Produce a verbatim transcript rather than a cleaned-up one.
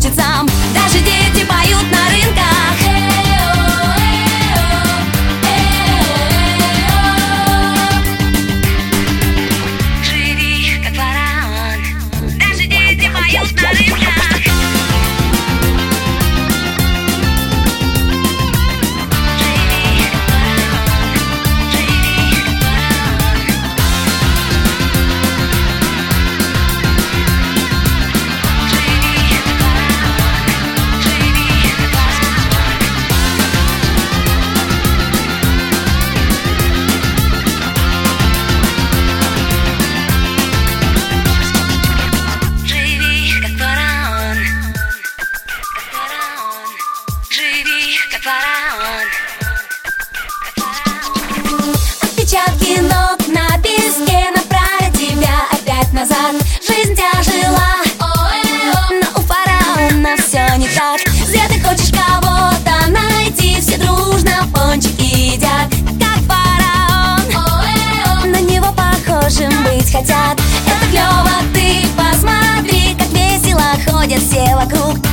птицам. Даже дети поют на рынках. Живи как фараон. Даже дети поют на рынках. Отпечатки ног на песке направят тебя опять назад. Жизнь тяжела, но у фараона все не так. Зря ты хочешь кого-то найти, все дружно пончики едят. Как фараон, на него похожим быть хотят. Это клево, ты посмотри, как весело ходят все вокруг.